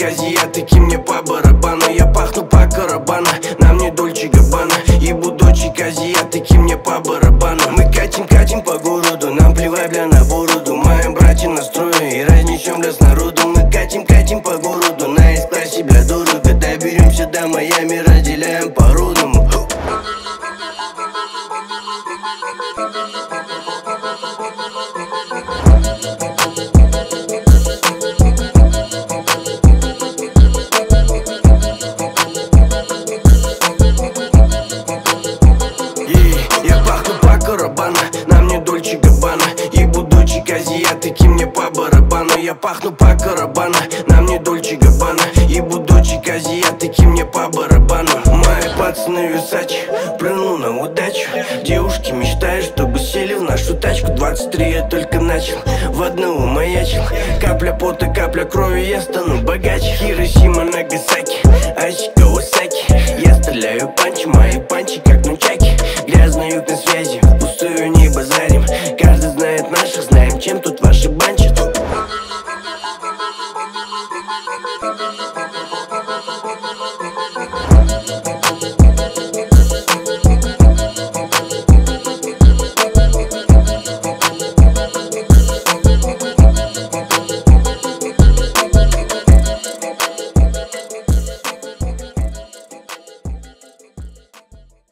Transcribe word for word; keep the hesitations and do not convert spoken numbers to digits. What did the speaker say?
дочек азиатки, мне по барабану. Я пахну по карабана, нам не Дольче Габбана. Ебу дочек азиатки, мне по барабану. Мы катим, катим по городу, нам плевать, бля, на бороду. Моим братьям настроим и разнесем лес народу. Мы катим, катим по городу, на эс-классе, бля, дорого. Доберемся до Майами, разделяем по-родному. Я пахну по карабана, нам не Дольче Габбана. Ебу дочек азиатки, мне по барабану. Я пахну по карабана, нам не Дольче Габбана. Ебу дочек азиатки, мне по барабану. Мои пацаны Версачи, прыгну на удачу. Девушки мечтают, чтобы сели в нашу тачку. двадцать три я только начал, в одного маячил. Капля пота, капля крови, я стану богаче. Хиросима, Нагасаки, Ачи, Кавасаки. Я стреляю